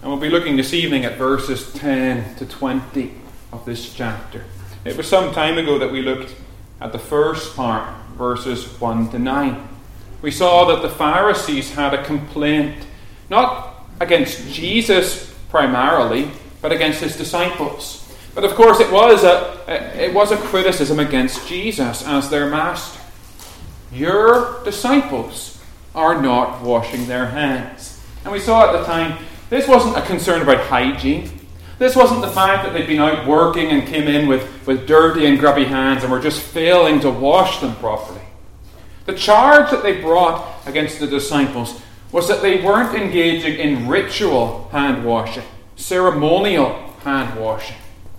And we'll be looking this evening at verses 10 to 20 of this chapter. It was some time ago that we looked at the first part, verses 1 to 9. We saw that the Pharisees had a complaint, not against Jesus primarily, but against his disciples. But of course it was a criticism against Jesus as their master. Your disciples are not washing their hands. And we saw at the time, this wasn't a concern about hygiene. This wasn't the fact that they'd been out working and came in with dirty and grubby hands and were just failing to wash them properly. The charge that they brought against the disciples was that they weren't engaging in ritual hand washing, ceremonial hand washing.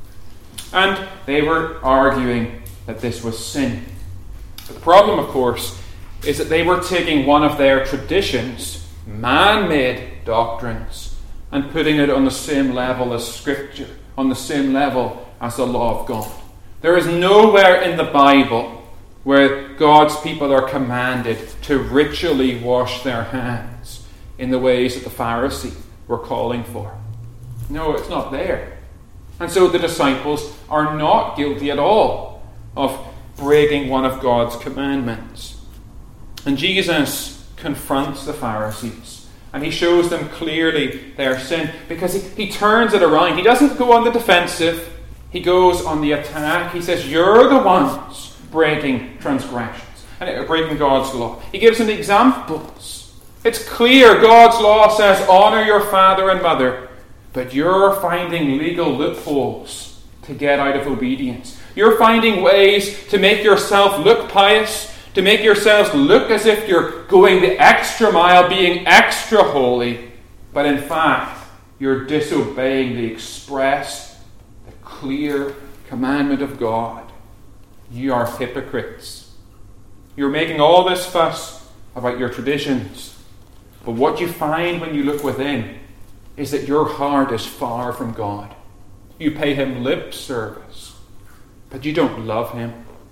And they were arguing that this was sin. But the problem, of course, is that they were taking one of their traditions, man-made doctrines, and putting it on the same level as Scripture, on the same level as the law of God. There is nowhere in the Bible where God's people are commanded to ritually wash their hands in the ways that the Pharisees were calling for. No, it's not there. And so the disciples are not guilty at all of breaking one of God's commandments. And Jesus confronts the Pharisees and he shows them clearly their sin because he turns it around. He doesn't go on the defensive. He goes on the attack. He says, you're the ones breaking transgressions and breaking God's law. He gives them examples. It's clear God's law says, honor your father and mother, but you're finding legal loopholes to get out of obedience. You're finding ways to make yourself look pious, to make yourselves look as if you're going the extra mile, being extra holy, but in fact, you're disobeying the express, the clear commandment of God. You are hypocrites. You're making all this fuss about your traditions, but what you find when you look within is that your heart is far from God. You pay him lip service, but you don't love him.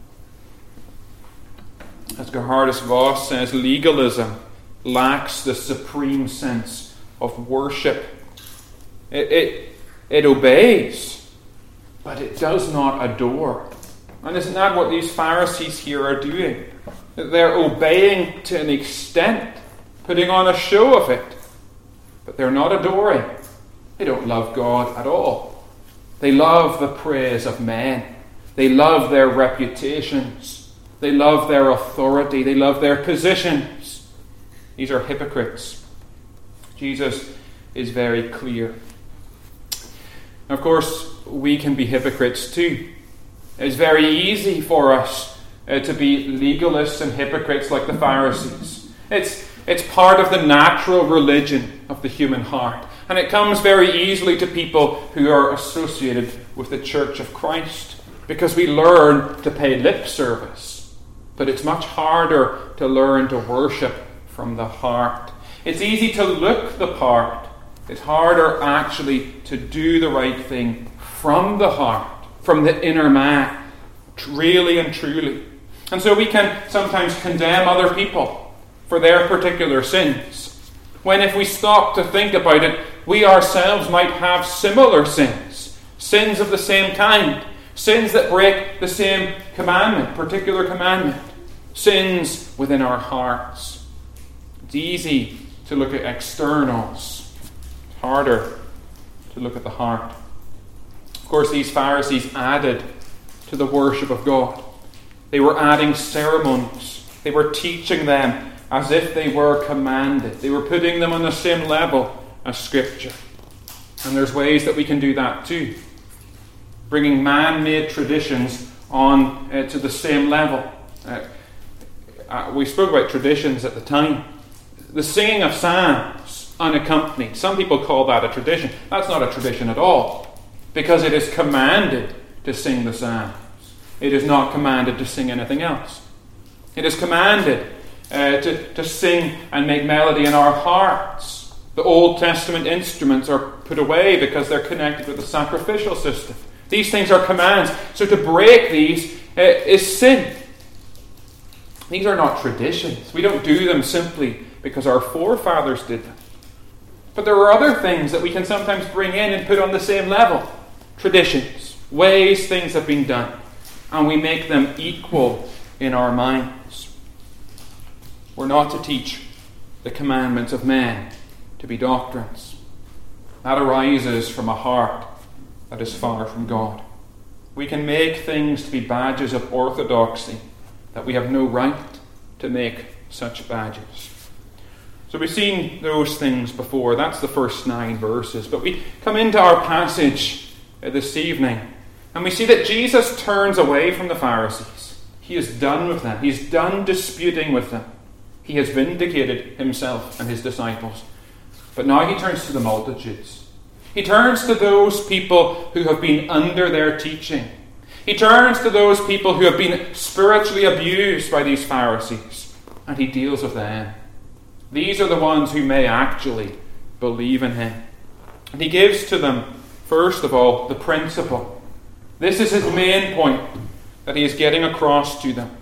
As Gerhardus Voss says, legalism lacks the supreme sense of worship. It obeys, but it does not adore. And isn't that what these Pharisees here are doing? They're obeying to an extent, putting on a show of it, but they're not adoring. They don't love God at all. They love the praise of men. They love their reputations. They love their authority. They love their positions. These are hypocrites. Jesus is very clear. Of course, we can be hypocrites too. It's very easy for us to be legalists and hypocrites like the Pharisees. It's part of the natural religion of the human heart. And it comes very easily to people who are associated with the Church of Christ because we learn to pay lip service. But it's much harder to learn to worship from the heart. It's easy to look the part. It's harder actually to do the right thing from the heart, from the inner man, really and truly. And so we can sometimes condemn other people for their particular sins, when if we stop to think about it, we ourselves might have similar sins, sins of the same kind, sins that break the same commandment, particular commandment, sins within our hearts. It's easy to look at externals, it's harder to look at the heart. Of course, these Pharisees added to the worship of God. They were adding ceremonies. They were teaching them as if they were commanded. They were putting them on the same level as Scripture. And there's ways that we can do that too. Bringing man-made traditions on to the same level. We spoke about traditions at the time. The singing of psalms unaccompanied. Some people call that a tradition. That's not a tradition at all, because it is commanded to sing the psalms. It is not commanded to sing anything else. It is commanded to sing and make melody in our hearts. The Old Testament instruments are put away because they're connected with the sacrificial system. These things are commands. So to break these is sin. These are not traditions. We don't do them simply because our forefathers did them. But there are other things that we can sometimes bring in and put on the same level. Traditions, ways things have been done, and we make them equal in our minds. We're not to teach the commandments of men to be doctrines. That arises from a heart that is far from God. We can make things to be badges of orthodoxy that we have no right to make such badges. So we've seen those things before. That's the first 9 verses. But we come into our passage this evening, and we see that Jesus turns away from the Pharisees. He is done with them. He's done disputing with them. He has vindicated himself and his disciples. But now he turns to the multitudes. He turns to those people who have been under their teaching. He turns to those people who have been spiritually abused by these Pharisees, and he deals with them. These are the ones who may actually believe in him. And he gives to them, first of all, the principle. This is his main point that he is getting across to them.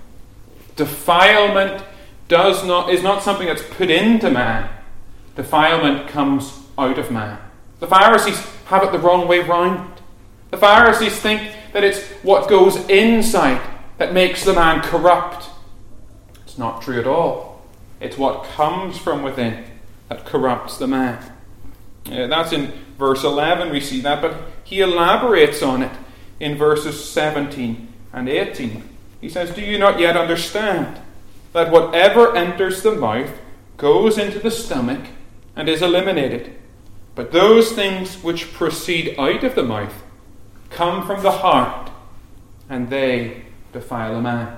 Defilement is not something that's put into man. Defilement comes out of man. The Pharisees have it the wrong way round. The Pharisees think that it's what goes inside that makes the man corrupt. It's not true at all. It's what comes from within that corrupts the man. That's in verse 11 we see that, but he elaborates on it in verses 17 and 18. He says, "Do you not yet understand that whatever enters the mouth goes into the stomach and is eliminated? But those things which proceed out of the mouth come from the heart, and they defile a man."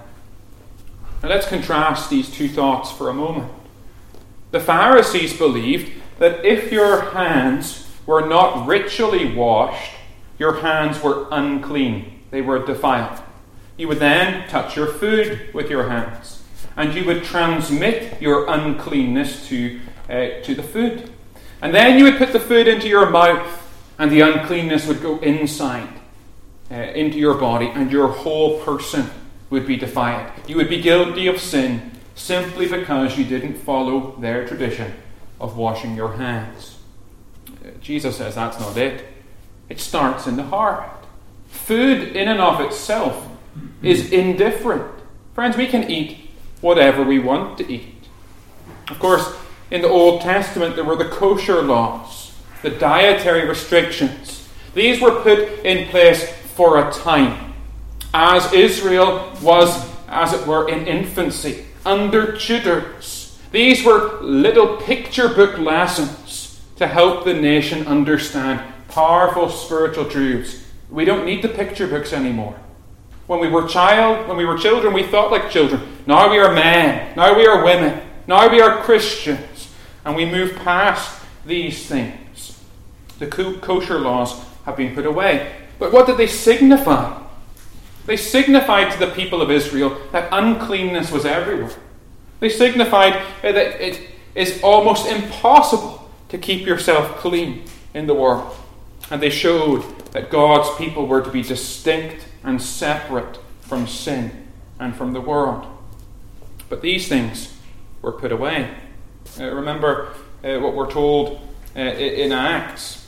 Now let's contrast these two thoughts for a moment. The Pharisees believed that if your hands were not ritually washed, your hands were unclean. They were defiled. You would then touch your food with your hands, and you would transmit your uncleanness to the food. And then you would put the food into your mouth, and the uncleanness would go inside, into your body, and your whole person would be defiled. You would be guilty of sin simply because you didn't follow their tradition of washing your hands. Jesus says that's not it. It starts in the heart. Food in and of itself is indifferent. Friends, we can eat whatever we want to eat. Of course, in the Old Testament there were the kosher laws, the dietary restrictions. These were put in place for a time, as Israel was, as it were, in infancy, under tutors. These were little picture book lessons to help the nation understand powerful spiritual truths. We don't need the picture books anymore. When we were children, we thought like children. Now we are men. Now we are women. Now we are Christians. And we move past these things. The kosher laws have been put away. But what did they signify? They signified to the people of Israel that uncleanness was everywhere. They signified that it is almost impossible to keep yourself clean in the world. And they showed that God's people were to be distinct and separate from sin and from the world. But these things were put away. Remember what we're told in Acts.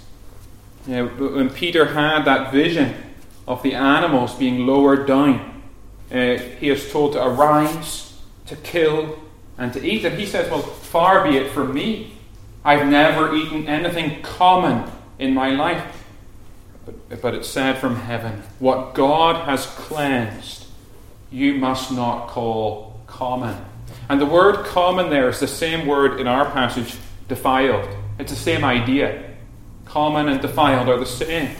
When Peter had that vision of the animals being lowered down, he is told to arise, to kill, and to eat. And he says, well, far be it from me. I've never eaten anything common in my life. But it said from heaven, what God has cleansed, you must not call common. And the word common there is the same word in our passage, defiled. It's the same idea. Common and defiled are the same.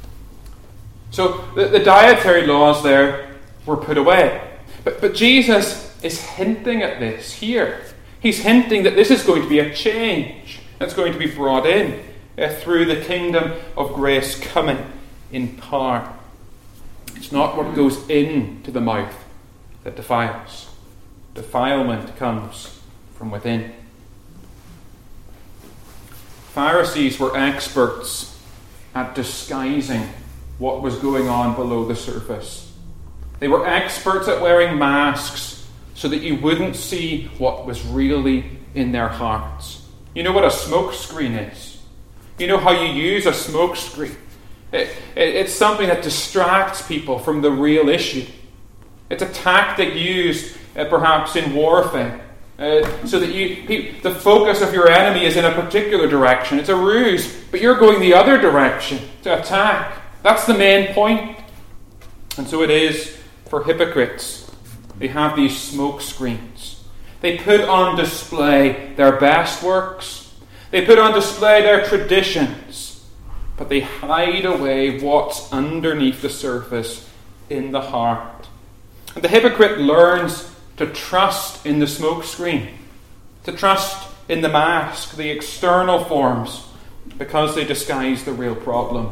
So the dietary laws there were put away. But Jesus is hinting at this here. He's hinting that this is going to be a change that's going to be brought in through the kingdom of grace coming in power. It's not what goes into the mouth that defiles. Defilement comes from within. Pharisees were experts at disguising what was going on below the surface. They were experts at wearing masks so that you wouldn't see what was really in their hearts. You know what a smoke screen is. You know how you use a smoke screen. It's something that distracts people from the real issue. It's a tactic used perhaps in warfare, so that the focus of your enemy is in a particular direction. It's a ruse, but you're going the other direction to attack. That's the main point. And so it is for hypocrites. They have these smoke screens. They put on display their best works. They put on display their traditions, but they hide away what's underneath the surface in the heart. And the hypocrite learns to trust in the smoke screen, to trust in the mask, the external forms, because they disguise the real problem.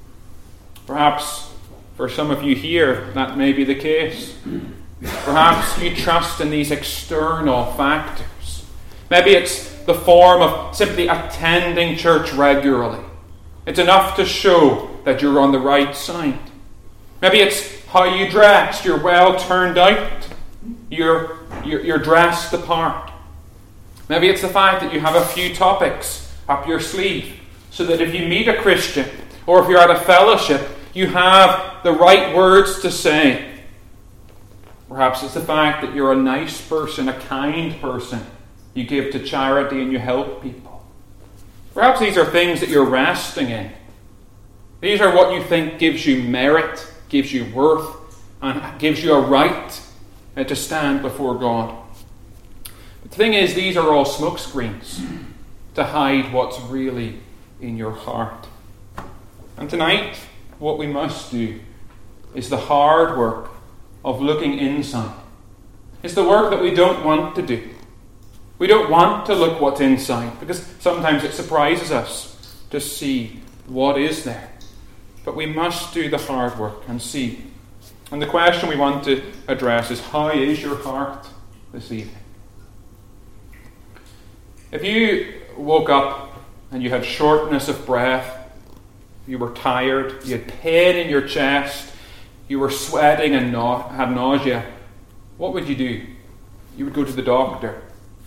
Perhaps for some of you here, that may be the case. Perhaps you trust in these external factors. Maybe it's the form of simply attending church regularly. It's enough to show that you're on the right side. Maybe it's how you dress. You're well turned out. You're dressed apart. Maybe it's the fact that you have a few topics up your sleeve, so that if you meet a Christian or if you're at a fellowship, you have the right words to say. Perhaps it's the fact that you're a nice person, a kind person. You give to charity and you help people. Perhaps these are things that you're resting in. These are what you think gives you merit, gives you worth, and gives you a right to stand before God. But the thing is, these are all smoke screens to hide what's really in your heart. And tonight, what we must do is the hard work of looking inside. It's the work that we don't want to do. We don't want to look what's inside, because sometimes it surprises us to see what is there. But we must do the hard work and see. And the question we want to address is, how is your heart this evening? If you woke up and you had shortness of breath, you were tired, you had pain in your chest, you were sweating and had nausea, what would you do? You would go to the doctor.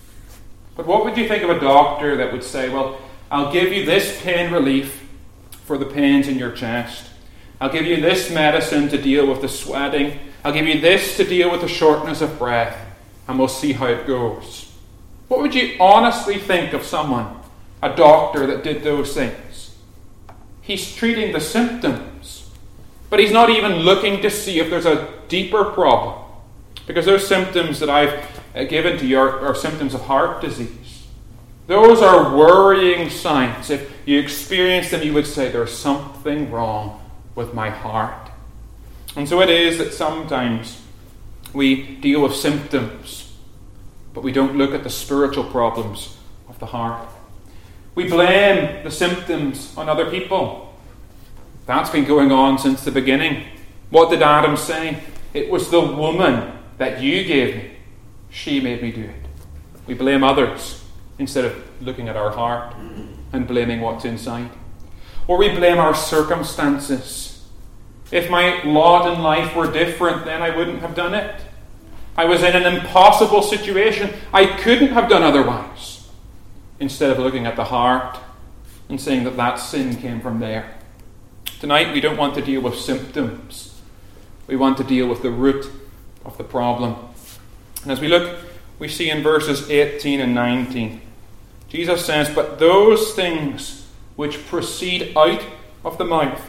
But what would you think of a doctor that would say, well, I'll give you this pain relief for the pains in your chest. I'll give you this medicine to deal with the sweating. I'll give you this to deal with the shortness of breath. And we'll see how it goes. What would you honestly think of someone, a doctor that did those things? He's treating the symptoms, but he's not even looking to see if there's a deeper problem. Because those symptoms that I've given to you are symptoms of heart disease. Those are worrying signs. If you experience them, you would say, there's something wrong with my heart. And so it is that sometimes we deal with symptoms, but we don't look at the spiritual problems of the heart. We blame the symptoms on other people. That's been going on since the beginning. What did Adam say? It was the woman that you gave me. She made me do it. We blame others instead of looking at our heart and blaming what's inside. Or we blame our circumstances. If my lot in life were different, then I wouldn't have done it. I was in an impossible situation. I couldn't have done otherwise. Instead of looking at the heart and saying that sin came from there. Tonight we don't want to deal with symptoms. We want to deal with the root of the problem. And as we look, we see in verses 18 and 19, Jesus says, but those things which proceed out of the mouth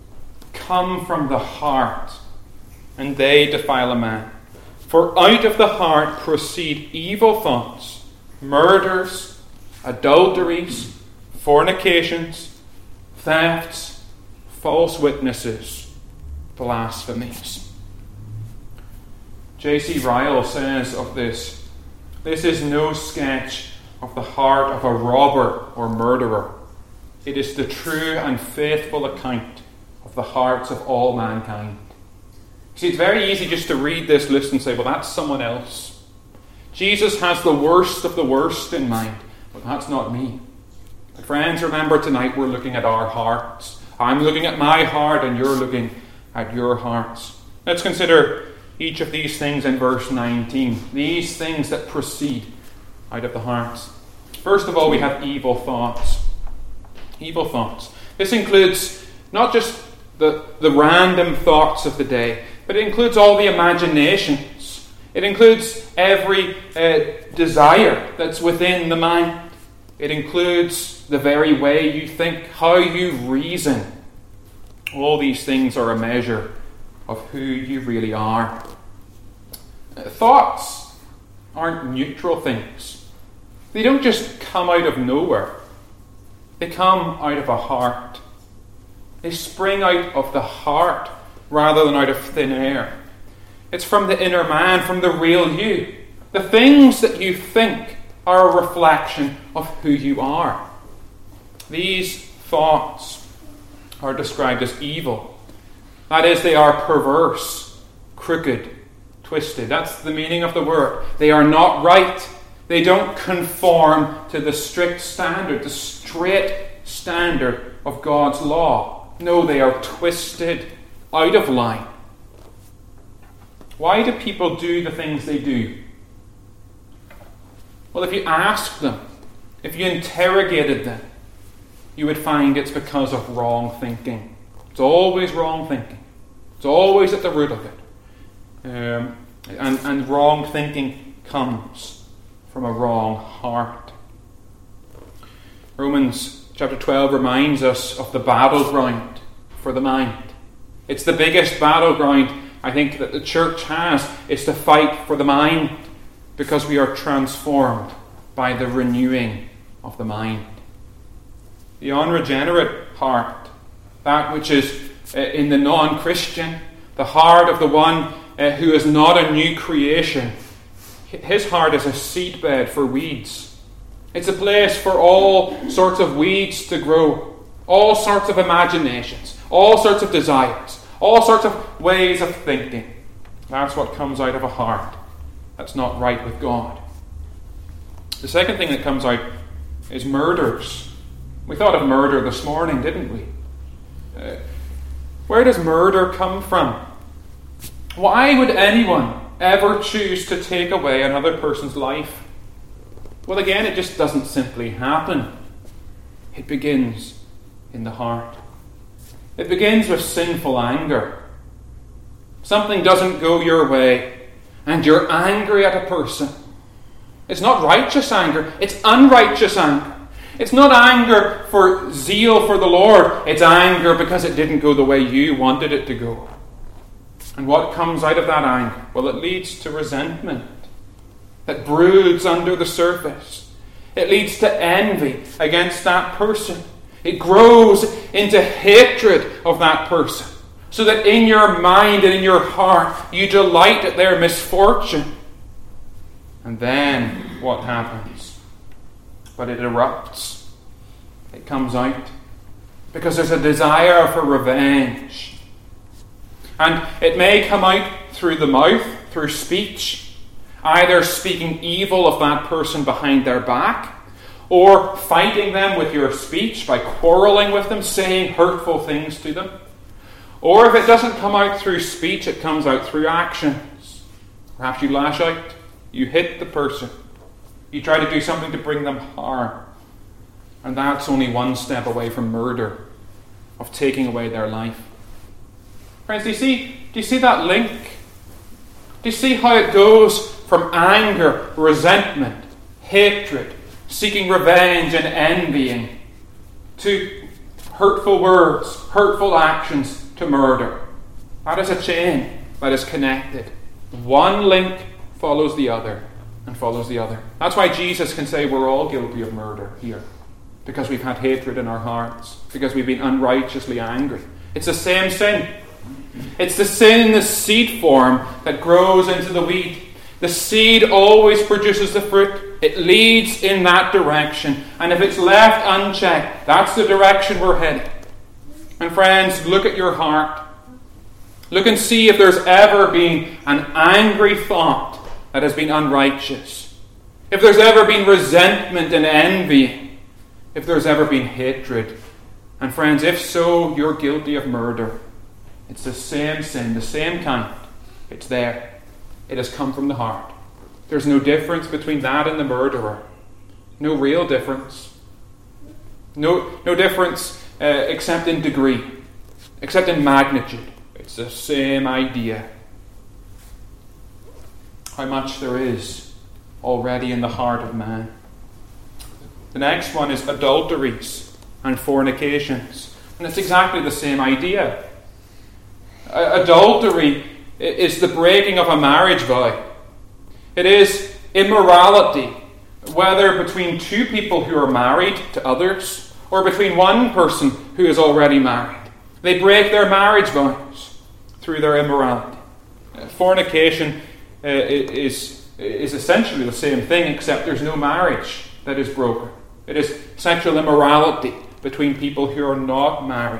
come from the heart, and they defile a man. For out of the heart proceed evil thoughts, murders, adulteries, fornications, thefts, false witnesses, blasphemies. J.C. Ryle says of this is no sketch of the heart of a robber or murderer. It is the true and faithful account of the hearts of all mankind. See, it's very easy just to read this list and say, well, that's someone else. Jesus has the worst of the worst in mind, but that's not me. But friends, remember tonight we're looking at our hearts. I'm looking at my heart and you're looking at your hearts. Let's consider each of these things in verse 19. These things that proceed out of the hearts. First of all, we have evil thoughts. Evil thoughts. This includes not just the random thoughts of the day, but it includes all the imaginations. It includes every desire that's within the mind. It includes the very way you think, how you reason. All these things are a measure of who you really are. Thoughts aren't neutral things. They don't just come out of nowhere. They come out of a heart. They spring out of the heart rather than out of thin air. It's from the inner man, from the real you. The things that you think are a reflection of who you are. These thoughts are described as evil. That is, they are perverse, crooked, twisted. That's the meaning of the word. They are not right. They don't conform to the strict standard, the straight standard of God's law. No, they are twisted, out of line. Why do people do the things they do? Well, if you asked them, if you interrogated them, you would find it's because of wrong thinking. It's always wrong thinking. It's always at the root of it. And wrong thinking comes from a wrong heart. Romans chapter 12 reminds us of the battleground for the mind. It's the biggest battleground, I think, that the church has, is to fight for the mind, because we are transformed by the renewing of the mind. The unregenerate heart, that which is in the non-Christian, the heart of the one who is not a new creation, his heart is a seedbed for weeds. It's a place for all sorts of weeds to grow, all sorts of imaginations, all sorts of desires, all sorts of ways of thinking. That's what comes out of a heart that's not right with God. The second thing that comes out is murders. We thought of murder this morning, didn't we? Where does murder come from? Why would anyone ever choose to take away another person's life? Well, again, it just doesn't simply happen. It begins in the heart. It begins with sinful anger. Something doesn't go your way, and you're angry at a person. It's not righteous anger, it's unrighteous anger. It's not anger for zeal for the Lord, it's anger because it didn't go the way you wanted it to go. And what comes out of that anger? Well, it leads to resentment that broods under the surface. It leads to envy against that person. It grows into hatred of that person, so that in your mind and in your heart you delight at their misfortune. And then what happens? But it erupts. It comes out. Because there's a desire for revenge. And it may come out through the mouth, through speech, either speaking evil of that person behind their back, or fighting them with your speech by quarreling with them, saying hurtful things to them. Or if it doesn't come out through speech, it comes out through actions. Perhaps you lash out, you hit the person, you try to do something to bring them harm. And that's only one step away from murder, of taking away their life. Friends, do you see that link? Do you see how it goes from anger, resentment, hatred, seeking revenge and envying, to hurtful words, hurtful actions, to murder? That is a chain that is connected. One link follows the other and follows the other. That's why Jesus can say we're all guilty of murder here. Because we've had hatred in our hearts. Because we've been unrighteously angry. It's the same sin. It's the sin in the seed form that grows into the wheat. The seed always produces the fruit. It leads in that direction. And if it's left unchecked, that's the direction we're heading. And friends, look at your heart. Look and see if there's ever been an angry thought that has been unrighteous. If there's ever been resentment and envy. If there's ever been hatred. And friends, if so, you're guilty of murder. It's the same sin, the same kind. It's there. It has come from the heart. There's no difference between that and the murderer. No real difference. No difference except in degree, except in magnitude. It's the same idea. How much there is already in the heart of man. The next one is adulteries and fornications. And it's exactly the same idea. Adultery is the breaking of a marriage vow. It is immorality, whether between two people who are married to others or between one person who is already married. They break their marriage vows through their immorality. Fornication is essentially the same thing, except there's no marriage that is broken. It is sexual immorality between people who are not married.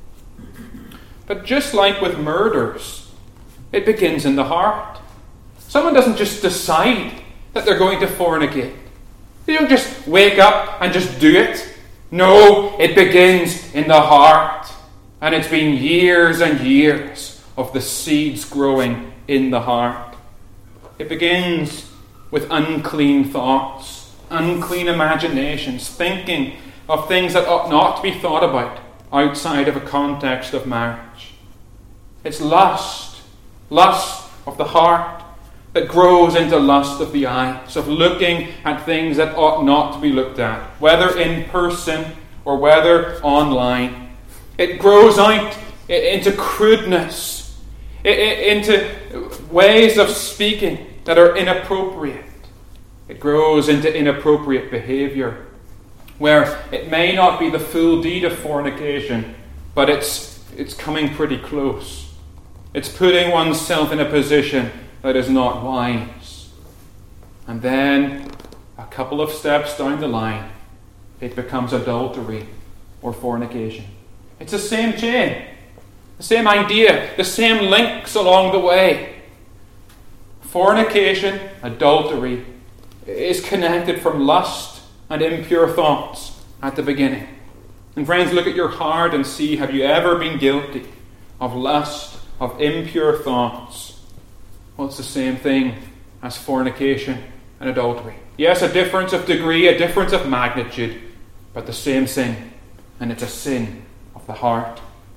But just like with murders, it begins in the heart. Someone doesn't just decide that they're going to fornicate. They don't just wake up and just do it. No, it begins in the heart. And it's been years and years of the seeds growing in the heart. It begins with unclean thoughts, unclean imaginations, thinking of things that ought not to be thought about outside of a context of marriage. It's lust of the heart that grows into lust of the eyes, of looking at things that ought not to be looked at, whether in person or whether online. It grows out into crudeness, into ways of speaking that are inappropriate. It grows into inappropriate behavior, where it may not be the full deed of fornication, but it's coming pretty close. It's putting oneself in a position that is not wise. And then, a couple of steps down the line, it becomes adultery or fornication. It's the same chain, the same idea, the same links along the way. Fornication, adultery, is connected from lust and impure thoughts at the beginning. And friends, look at your heart and see, have you ever been guilty of lust, of impure thoughts? Well, it's the same thing as fornication and adultery. Yes, a difference of degree, a difference of magnitude, but the same sin. And it's a sin of the heart.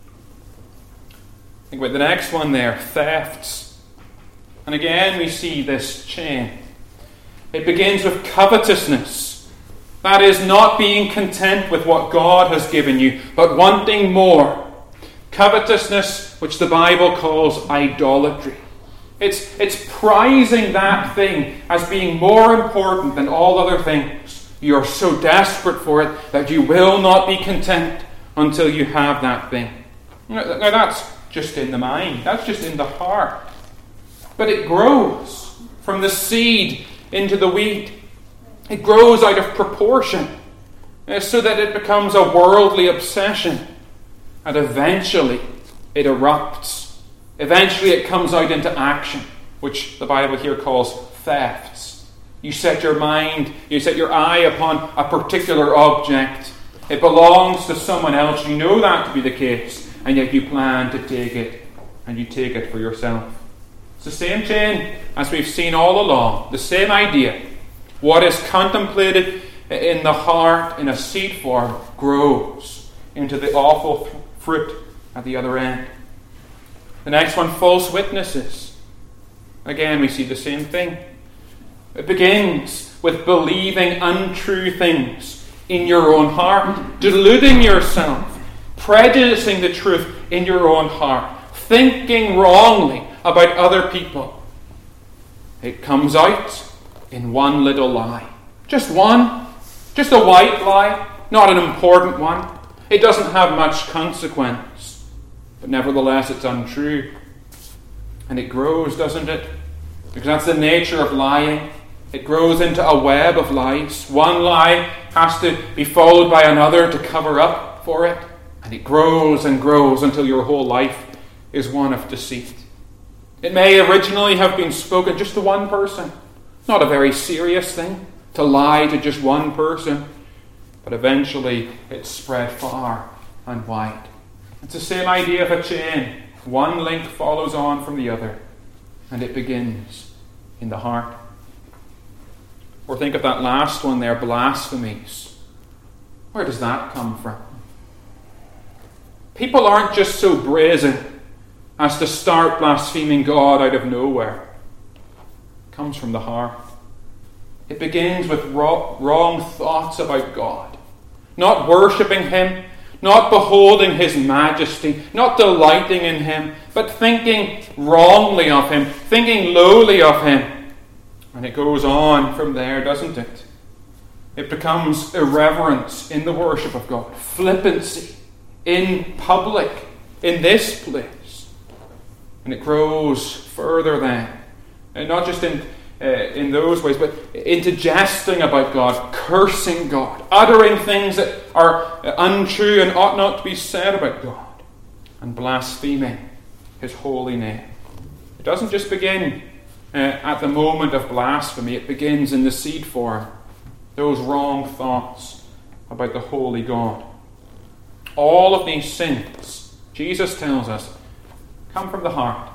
Think about the next one there, thefts. And again we see this chain. It begins with covetousness. That is, not being content with what God has given you, but wanting more. Covetousness, which the Bible calls idolatry. It's prizing that thing as being more important than all other things. You are so desperate for it that you will not be content until you have that thing. Now that's just in the mind. That's just in the heart. But it grows from the seed into the wheat. It grows out of proportion so that it becomes a worldly obsession. And eventually it erupts. Eventually it comes out into action, which the Bible here calls thefts. You set your mind, you set your eye upon a particular object. It belongs to someone else. You know that to be the case, and yet you plan to take it, and you take it for yourself. It's the same chain as we've seen all along. The same idea. What is contemplated in the heart in a seed form grows into the awful fruit at the other end. The next one, false witnesses. Again, we see the same thing. It begins with believing untrue things in your own heart, deluding yourself, prejudicing the truth in your own heart, thinking wrongly about other people. It comes out in one little lie. Just one. Just a white lie, not an important one. It doesn't have much consequence. But nevertheless, it's untrue. And it grows, doesn't it? Because that's the nature of lying. It grows into a web of lies. One lie has to be followed by another to cover up for it. And it grows and grows until your whole life is one of deceit. It may originally have been spoken just to one person. Not a very serious thing to lie to just one person. But eventually it's spread far and wide. It's the same idea of a chain. One link follows on from the other, and it begins in the heart. Or think of that last one there, blasphemies. Where does that come from? People aren't just so brazen as to start blaspheming God out of nowhere. It comes from the heart. It begins with wrong thoughts about God. Not worshipping Him, not beholding His majesty, not delighting in Him, but thinking wrongly of Him, thinking lowly of Him. And it goes on from there, doesn't it? It becomes irreverence in the worship of God, flippancy in public, in this place. And it grows further then. And not just in those ways, but into jesting about God, cursing God, uttering things that are untrue and ought not to be said about God, and blaspheming His holy name. It doesn't just begin at the moment of blasphemy, it begins in the seed form. Those wrong thoughts about the holy God. All of these sins, Jesus tells us, come from the heart.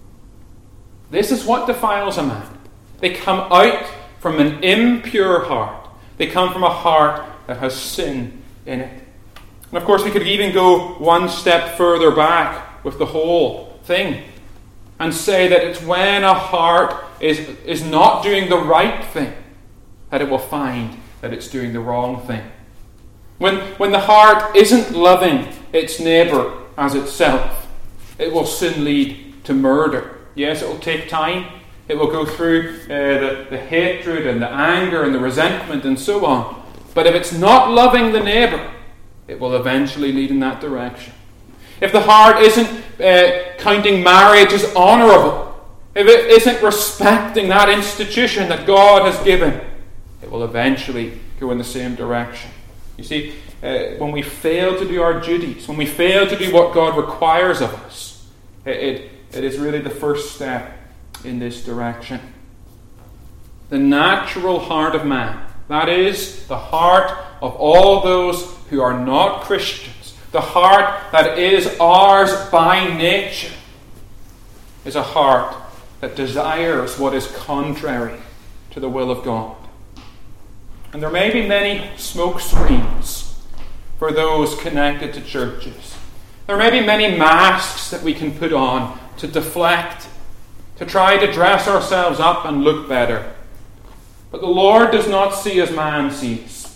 This is what defiles a man. They come out from an impure heart. They come from a heart that has sin in it. And of course, we could even go one step further back with the whole thing and say that it's when a heart is not doing the right thing that it will find that it's doing the wrong thing. When the heart isn't loving its neighbour as itself, it will soon lead to murder. Yes, it will take time. It will go through the hatred and the anger and the resentment and so on. But if it's not loving the neighbour, it will eventually lead in that direction. If the heart isn't counting marriage as honourable, if it isn't respecting that institution that God has given, it will eventually go in the same direction. You see, when we fail to do our duties, when we fail to do what God requires of us, it is really the first step in this direction. The natural heart of man, that is, the heart of all those who are not Christians, the heart that is ours by nature, is a heart that desires what is contrary to the will of God. And there may be many smoke screens for those connected to churches. There may be many masks that we can put on to deflect, to try to dress ourselves up and look better. But the Lord does not see as man sees.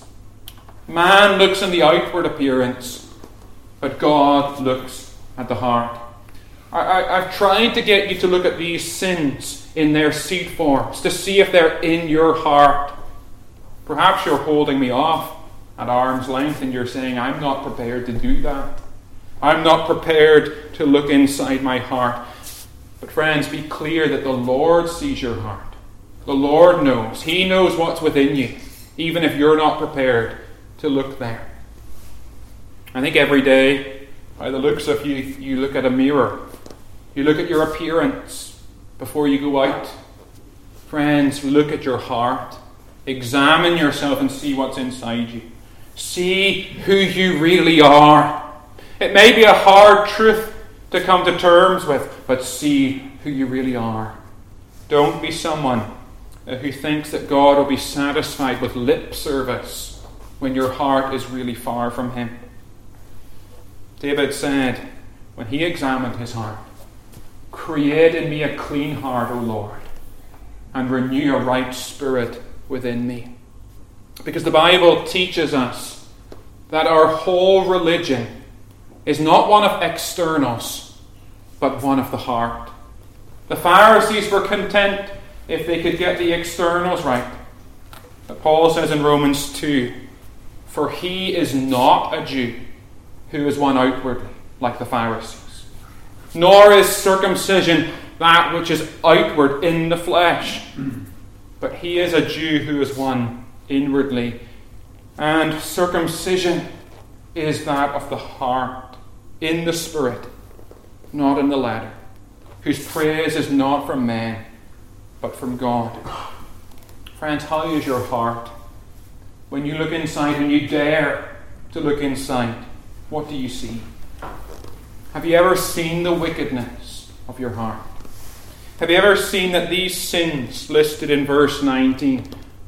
Man looks on the outward appearance, but God looks at the heart. I've tried to get you to look at these sins in their seed forms, to see if they're in your heart. Perhaps you're holding me off at arm's length and you're saying, I'm not prepared to do that. I'm not prepared to look inside my heart. But friends, be clear that the Lord sees your heart. The Lord knows. He knows what's within you, even if you're not prepared to look there. I think every day, by the looks of you, you look at a mirror. You look at your appearance before you go out. Friends, look at your heart. Examine yourself and see what's inside you. See who you really are. It may be a hard truth to come to terms with, but see who you really are. Don't be someone who thinks that God will be satisfied with lip service when your heart is really far from Him. David said, when he examined his heart, create in me a clean heart, O Lord, and renew a right spirit within me. Because the Bible teaches us that our whole religion is not one of externals, but one of the heart. The Pharisees were content if they could get the externals right. But Paul says in Romans 2, for he is not a Jew who is one outwardly, like the Pharisees. Nor is circumcision that which is outward in the flesh. But he is a Jew who is one inwardly. And circumcision is that of the heart, in the spirit, not in the letter, whose praise is not from men, but from God. Friends, how is your heart? When you look inside, when you dare to look inside, what do you see? Have you ever seen the wickedness of your heart? Have you ever seen that these sins listed in verse 19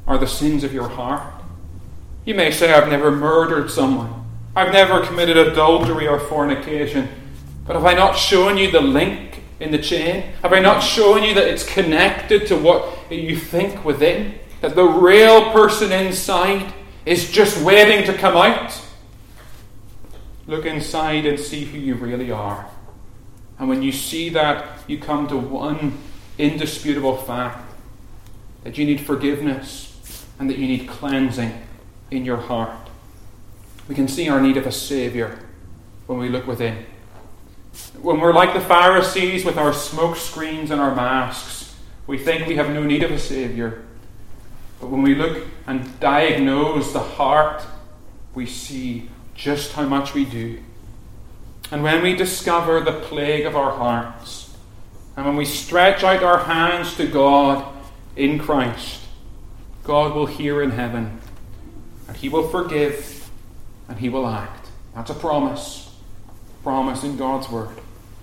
are the sins of your heart. You may say, I've never murdered someone. I've never committed adultery or fornication. But have I not shown you the link in the chain? Have I not shown you that it's connected to what you think within? That the real person inside is just waiting to come out? Look inside and see who you really are. And when you see that, you come to one indisputable fact: that you need forgiveness and that you need cleansing in your heart. We can see our need of a Saviour when we look within. When we're like the Pharisees with our smoke screens and our masks, we think we have no need of a Saviour. But when we look and diagnose the heart, we see just how much we do. And when we discover the plague of our hearts, and when we stretch out our hands to God in Christ, God will hear in heaven, and He will forgive, and He will act. That's a promise. Promise in God's Word.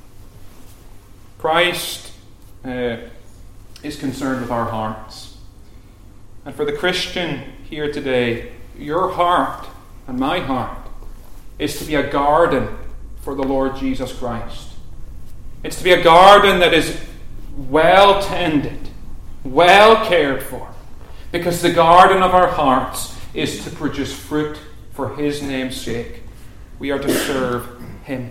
Christ is concerned with our hearts. And for the Christian here today, your heart and my heart is to be a garden for the Lord Jesus Christ. It's to be a garden that is well tended, well cared for, because the garden of our hearts is to produce fruit for His name's sake. We are to serve Him.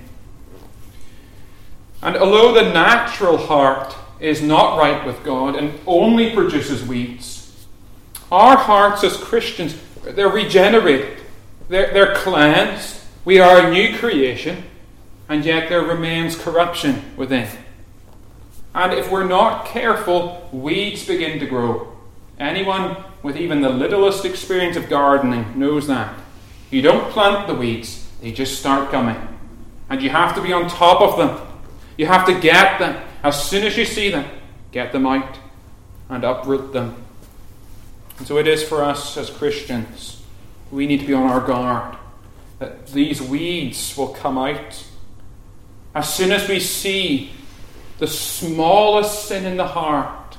And although the natural heart is not right with God and only produces weeds, our hearts as Christians, they're regenerated. They're cleansed. We are a new creation, and yet there remains corruption within. And if we're not careful, weeds begin to grow. Anyone with even the littlest experience of gardening knows that. You don't plant the weeds, they just start coming. And you have to be on top of them. You have to get them. As soon as you see them, get them out and uproot them. And so it is for us as Christians. We need to be on our guard that these weeds will come out. As soon as we see the smallest sin in the heart,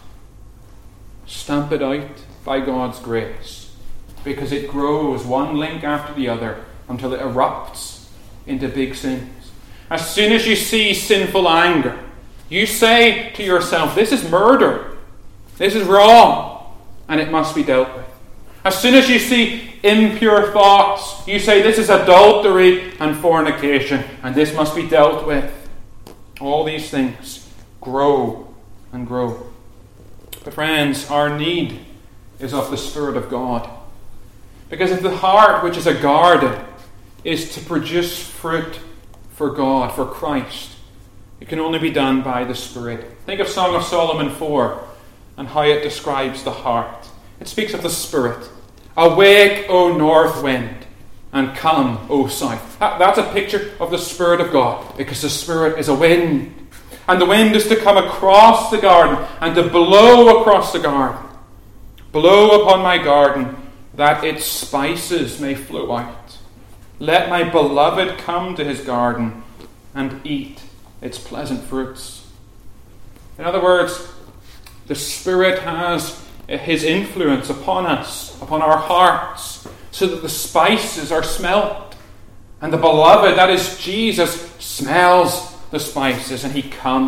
stamp it out by God's grace, because it grows one link after the other until it erupts into big sins. As soon as you see sinful anger, you say to yourself, this is murder, this is wrong, and it must be dealt with. As soon as you see impure thoughts, you say this is adultery and fornication, and this must be dealt with. All these things grow and grow. But friends, our need is of the Spirit of God. Because if the heart, which is a garden, is to produce fruit for God, for Christ, it can only be done by the Spirit. Think of Song of Solomon 4 and how it describes the heart. It speaks of the Spirit. Awake, O north wind, and come, O south. That's a picture of the Spirit of God, because the Spirit is a wind. And the wind is to come across the garden and to blow across the garden. Blow upon my garden, that its spices may flow out. Let my beloved come to his garden and eat its pleasant fruits. In other words, the Spirit has His influence upon us, upon our hearts, so that the spices are smelt. And the beloved, that is Jesus, smells the spices, and He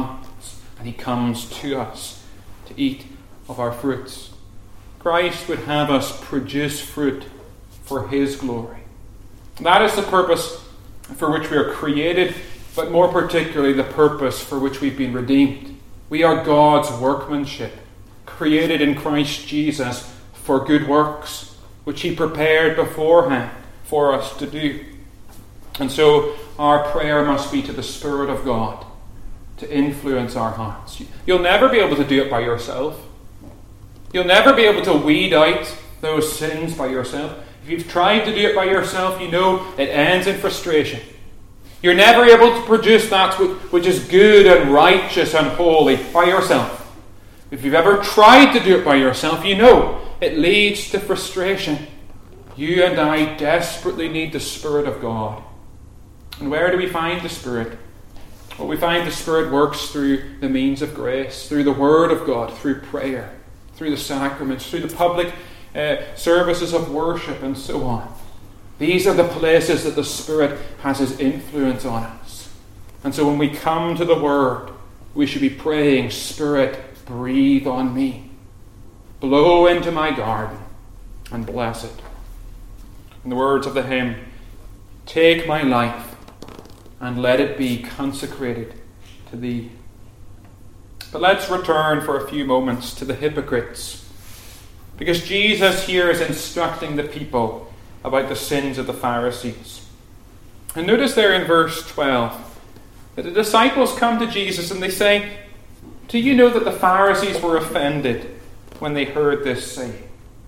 comes to us to eat of our fruits. Christ would have us produce fruit for His glory. That is the purpose for which we are created, but more particularly the purpose for which we've been redeemed. We are God's workmanship, created in Christ Jesus for good works, which He prepared beforehand for us to do. And so our prayer must be to the Spirit of God to influence our hearts. You'll never be able to do it by yourself. You'll never be able to weed out those sins by yourself. If you've tried to do it by yourself, you know it ends in frustration. You're never able to produce that which is good and righteous and holy by yourself. If you've ever tried to do it by yourself, you know it leads to frustration. You and I desperately need the Spirit of God. And where do we find the Spirit? Well, we find the Spirit works through the means of grace, through the Word of God, through prayer, through the sacraments, through the public services of worship, and so on. These are the places that the Spirit has His influence on us. And so when we come to the Word, we should be praying, Spirit, breathe on me. Blow into my garden and bless it. In the words of the hymn, take my life and let it be consecrated to Thee. But let's return for a few moments to the hypocrites, because Jesus here is instructing the people about the sins of the Pharisees. And notice there in verse 12 that the disciples come to Jesus and they say, do you know that the Pharisees were offended when they heard this saying?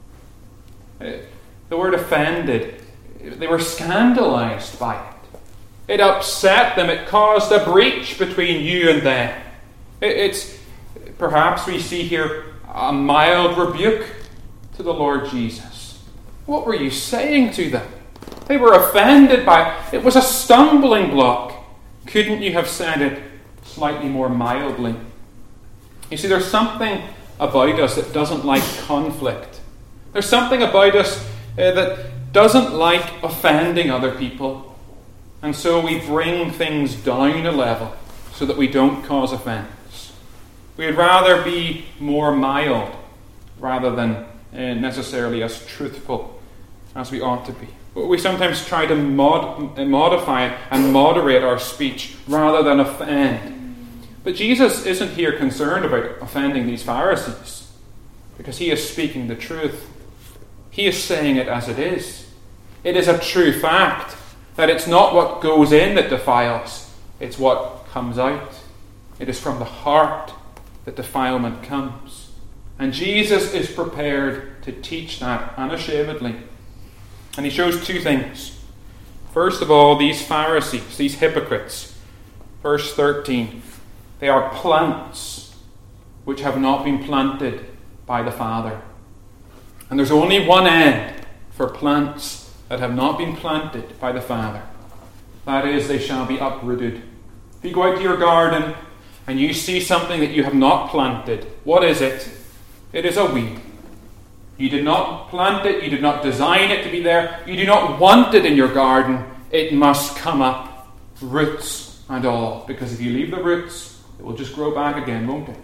The word offended, they were scandalized by it. It upset them. It caused a breach between you and them. It's perhaps we see here a mild rebuke to the Lord Jesus. What were you saying to them? They were offended by it. It was a stumbling block. Couldn't you have said it slightly more mildly? You see, there's something about us that doesn't like conflict. There's something about us that doesn't like offending other people. And so we bring things down a level so that we don't cause offence. We'd rather be more mild rather than necessarily as truthful as we ought to be. But we sometimes try to modify and moderate our speech rather than offend. But Jesus isn't here concerned about offending these Pharisees, because He is speaking the truth. He is saying it as it is. It is a true fact that it's not what goes in that defiles, it's what comes out. It is from the heart that defilement comes. And Jesus is prepared to teach that unashamedly. And He shows two things. First of all, these Pharisees, these hypocrites, verse 13, they are plants which have not been planted by the Father. And there's only one end for plants that have not been planted by the Father. That is, they shall be uprooted. If you go out to your garden and you see something that you have not planted, what is it? It is a weed. You did not plant it, you did not design it to be there, you do not want it in your garden. It must come up, roots and all, because if you leave the roots, it will just grow back again, won't it?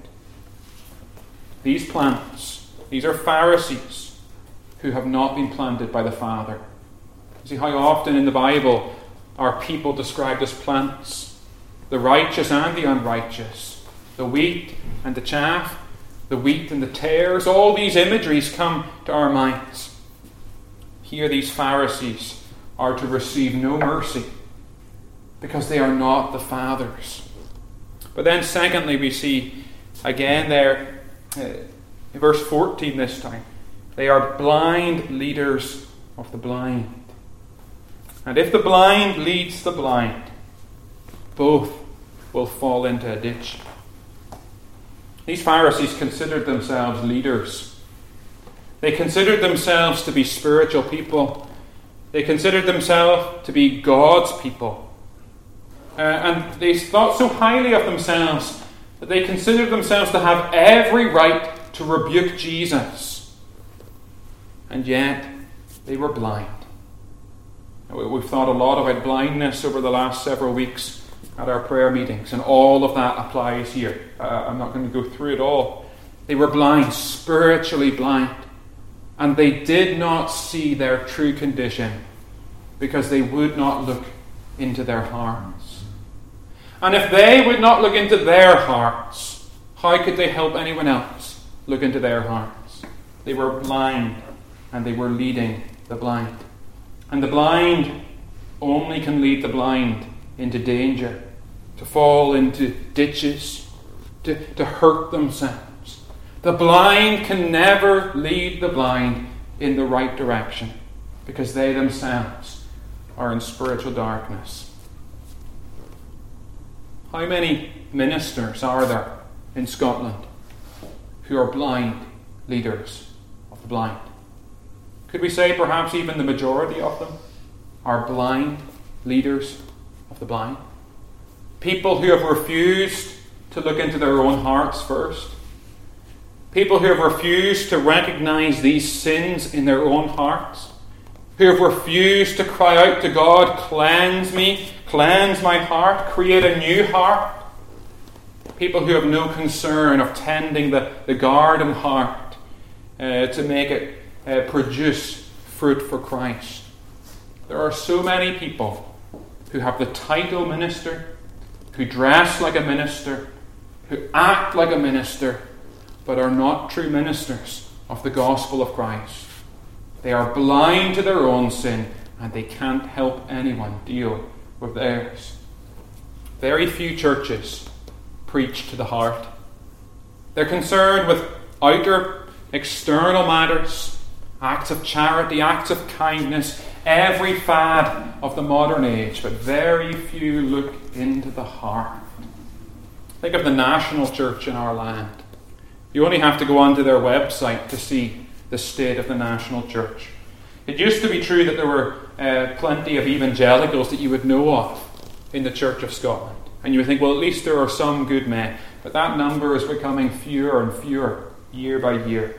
These plants, these are Pharisees who have not been planted by the Father. You see how often in the Bible are people described as plants? The righteous and the unrighteous, the wheat and the chaff, the wheat and the tares. All these imageries come to our minds. Here these Pharisees are to receive no mercy because they are not the Father's. But then secondly, we see again there, in verse 14 this time, they are blind leaders of the blind. And if the blind leads the blind, both will fall into a ditch. These Pharisees considered themselves leaders. They considered themselves to be spiritual people. They considered themselves to be God's people. And they thought so highly of themselves that they considered themselves to have every right to rebuke Jesus. And yet, they were blind. We've thought a lot about blindness over the last several weeks at our prayer meetings, and all of that applies here. I'm not going to go through it all. They were blind, spiritually blind, and they did not see their true condition because they would not look into their hearts. And if they would not look into their hearts, how could they help anyone else look into their hearts? They were blind, and they were leading the blind. And the blind only can lead the blind into danger, to fall into ditches, to hurt themselves. The blind can never lead the blind in the right direction because they themselves are in spiritual darkness. How many ministers are there in Scotland who are blind leaders of the blind? Could we say perhaps even the majority of them are blind leaders of the blind? People who have refused to look into their own hearts first. People who have refused to recognize these sins in their own hearts, who have refused to cry out to God, cleanse me, cleanse my heart, create a new heart. People who have no concern of tending the garden heart to make it produce fruit for Christ. There are so many people who have the title minister, who dress like a minister, who act like a minister, but are not true ministers of the gospel of Christ. They are blind to their own sin, and they can't help anyone deal with theirs. Very few churches preach to the heart. They're concerned with outer, external matters, acts of charity, acts of kindness, every fad of the modern age, but very few look into the heart. Think of the national church in our land. You only have to go onto their website to see the state of the national church. It used to be true that there were plenty of evangelicals that you would know of in the Church of Scotland. And you would think, well, at least there are some good men. But that number is becoming fewer and fewer year by year.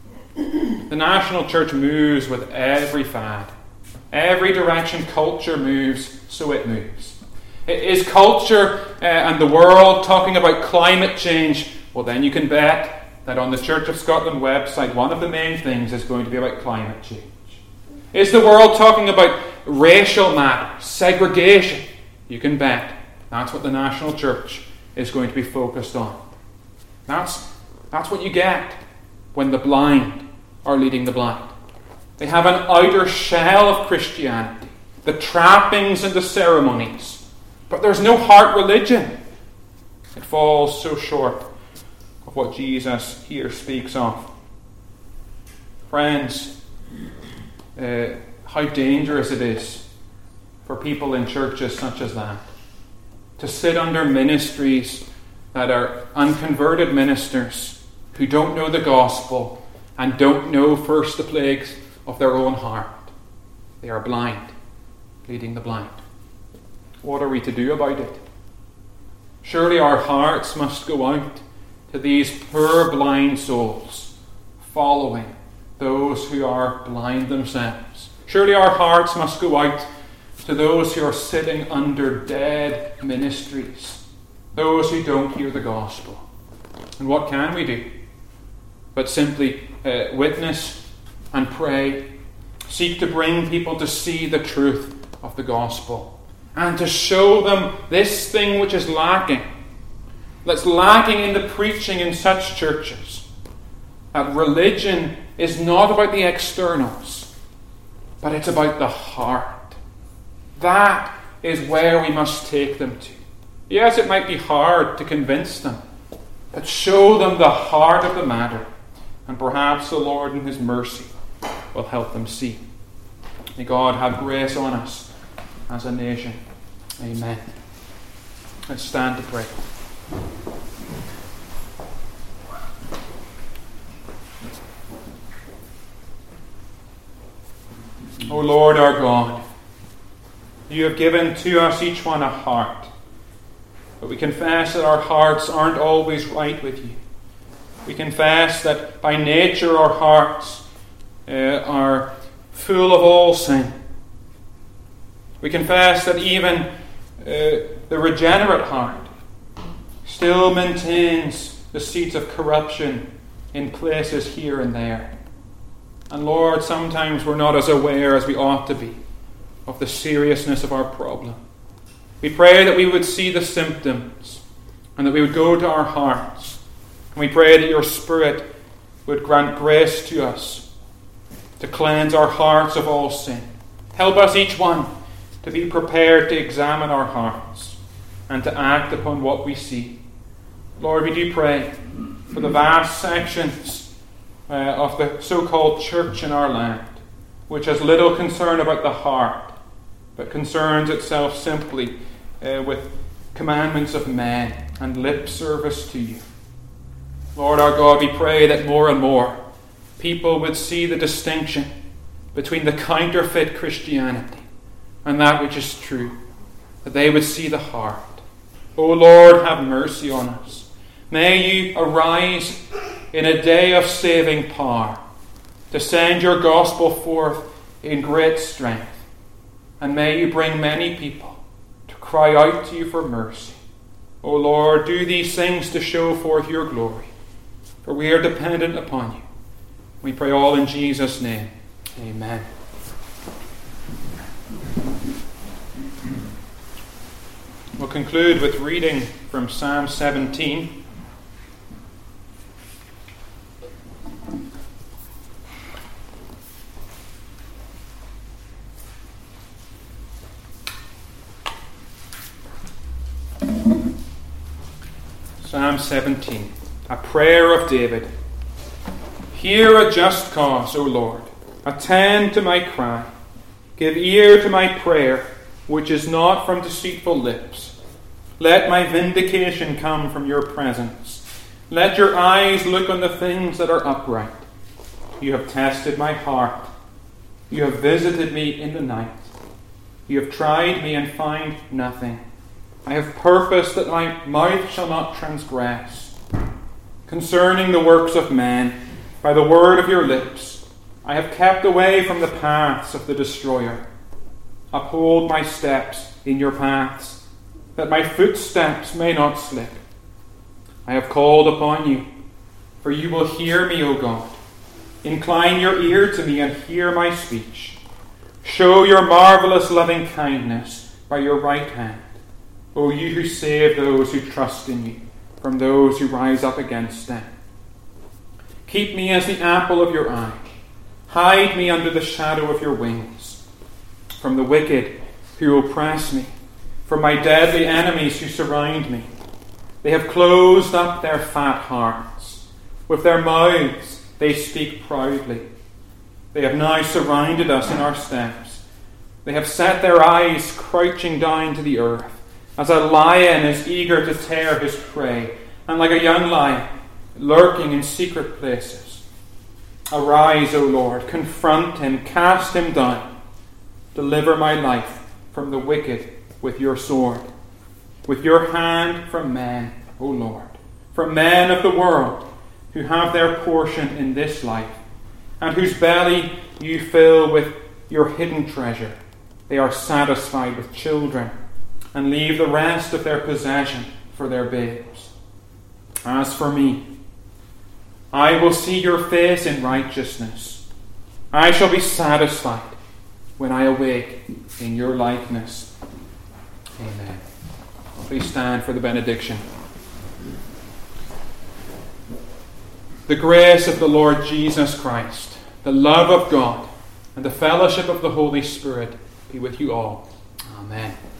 The national church moves with every fad. Every direction culture moves, so it moves. Is culture and the world talking about climate change? Well, then you can bet that on the Church of Scotland website, one of the main things is going to be about climate change. Is the world talking about racial matters, segregation? You can bet that's what the national church is going to be focused on. That's what you get when the blind are leading the blind. They have an outer shell of Christianity, the trappings and the ceremonies, but there's no heart religion. It falls so short of what Jesus here speaks of. Friends, how dangerous it is for people in churches such as that to sit under ministries that are unconverted ministers who don't know the gospel and don't know first the plagues of their own heart. They are blind, leading the blind. What are we to do about it? Surely our hearts must go out to these poor blind souls, following those who are blind themselves. Surely our hearts must go out to those who are sitting under dead ministries, those who don't hear the gospel. And what can we do but simply witness and pray, seek to bring people to see the truth of the gospel, and to show them this thing which is lacking, that's lacking in the preaching in such churches, that religion is not about the externals, but it's about the heart. That is where we must take them to. Yes, it might be hard to convince them, but show them the heart of the matter, and perhaps the Lord in His mercy will help them see. May God have grace on us as a nation. Amen. Let's stand to pray. O Lord our God, You have given to us each one a heart, but we confess that our hearts aren't always right with You. We confess that by nature our hearts are full of all sin. We confess that even the regenerate heart still maintains the seeds of corruption in places here and there. And Lord, sometimes we're not as aware as we ought to be of the seriousness of our problem. We pray that we would see the symptoms and that we would go to our hearts. And we pray that Your Spirit would grant grace to us to cleanse our hearts of all sin. Help us each one to be prepared to examine our hearts and to act upon what we see. Lord, we do pray for the vast sections of the so-called church in our land, which has little concern about the heart, but concerns itself simply with commandments of men and lip service to You. Lord our God, we pray that more and more people would see the distinction between the counterfeit Christianity and that which is true, that they would see the heart. O Lord, have mercy on us. May You arise in a day of saving power, to send your gospel forth in great strength. And may you bring many people to cry out to you for mercy. O Lord, do these things to show forth your glory, for we are dependent upon you. We pray all in Jesus' name. Amen. We'll conclude with reading from Psalm 17. Psalm 17, a prayer of David. Hear a just cause, O Lord. Attend to my cry. Give ear to my prayer, which is not from deceitful lips. Let my vindication come from your presence. Let your eyes look on the things that are upright. You have tested my heart. You have visited me in the night. You have tried me and find nothing. I have purposed that my mouth shall not transgress. Concerning the works of men, by the word of your lips, I have kept away from the paths of the destroyer. Uphold my steps in your paths, that my footsteps may not slip. I have called upon you, for you will hear me, O God. Incline your ear to me and hear my speech. Show your marvelous loving kindness by your right hand, O you who save those who trust in you from those who rise up against them. Keep me as the apple of your eye. Hide me under the shadow of your wings. From the wicked who oppress me, from my deadly enemies who surround me. They have closed up their fat hearts. With their mouths they speak proudly. They have now surrounded us in our steps. They have set their eyes crouching down to the earth, as a lion is eager to tear his prey, and like a young lion lurking in secret places. Arise, O Lord, confront him, cast him down. Deliver my life from the wicked with your sword, with your hand from men, O Lord, from men of the world who have their portion in this life, and whose belly you fill with your hidden treasure. They are satisfied with children, and leave the rest of their possession for their babes. As for me, I will see your face in righteousness. I shall be satisfied when I awake in your likeness. Amen. Please stand for the benediction. The grace of the Lord Jesus Christ, the love of God, and the fellowship of the Holy Spirit be with you all. Amen.